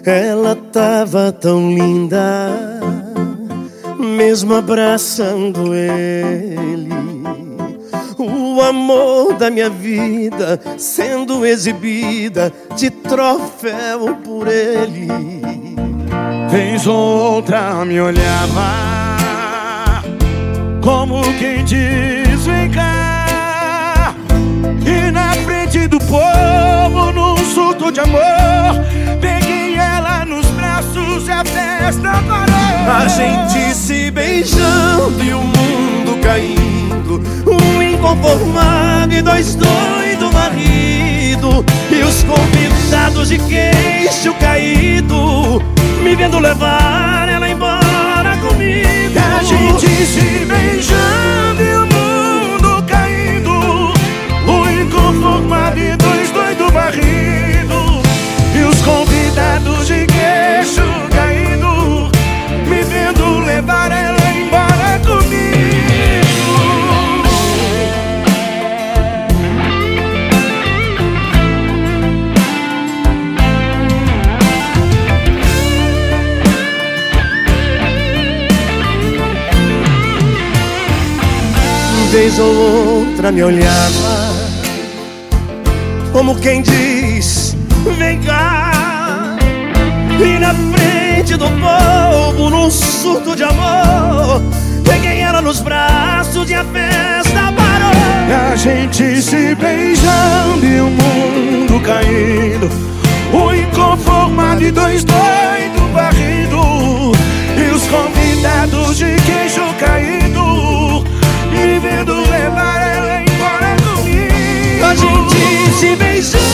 Ela tava tão linda, mesmo abraçando ele. O amor da minha vida sendo exibida de troféu por ele. Vez ou outra me olhava, como quem diz vem cá. E na frente do povo, num surto de amor, peguei ela nos braços e a festa parou. A gente se beijando e o mundo caindo, um inconformado e dois doidos varridos, e os convidados de queixo caído me vendo levar ela embora comigo. A gente se beijando e o mundo caindo, um inconformado e dois doidos varridos, e os convidados de queixo caído me vendo levar ela embora comigo. Vez ou outra me olhava, como quem diz vem cá. E na frente do povo, num surto de amor, peguei ela nos braços e a festa parou. A gente se beijando e o mundo caindo, o inconformado e dois doidos varrido, e os convidados de queixo caído me vendo levar ela embora comigo. A gente se beijando